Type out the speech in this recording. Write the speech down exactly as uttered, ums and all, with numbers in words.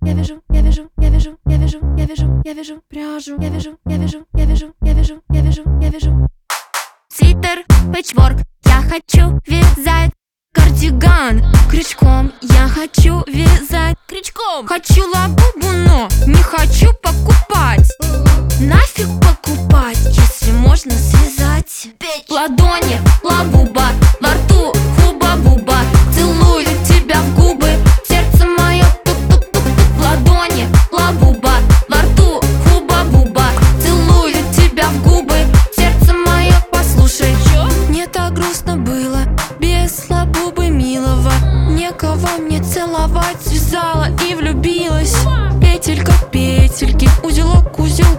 я вяжу, я вяжу, я вяжу, я вяжу, я вяжу, я вяжу пряжу, я вяжу, я вяжу, я вяжу, я вяжу, я вяжу, я вяжу. Свитер, пэтчворк, я хочу вязать. Кардиган, крючком, я хочу вязать. Крючком. Хочу лабубу, но не хочу покупать. Нафиг покупать, если можно связать. Петь. В ладони лабуба, во рту хуба-буба. Целую тебя в губы, сердце мое тук-тук-тук-тук. В ладони лабуба, во рту хуба-буба. Целую тебя в губы, сердце мое. Послушай, Чё? Мне так грустно было без лабубы милого. Некого мне целовать, связала и влюбилась. Петелька, петельки, узелок, узелок.